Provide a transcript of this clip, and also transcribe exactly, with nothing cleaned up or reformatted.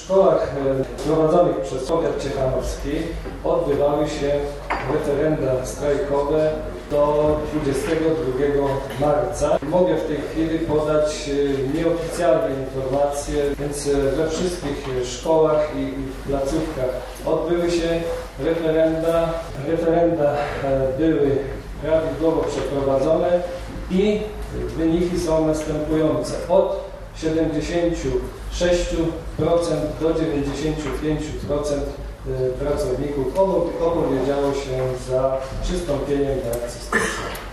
szkołach prowadzonych przez powiat ciechanowski odbywały się referenda strajkowe do dwudziestego drugiego marca. Mogę w tej chwili podać nieoficjalne informacje, więc we wszystkich szkołach i placówkach odbyły się referenda. Referenda były prawidłowo przeprowadzone i wyniki są następujące. Od siedemdziesięciu sześciu procent do dziewięćdziesięciu pięciu procent pracowników opowiedziało się za przystąpieniem do akcji społecznej.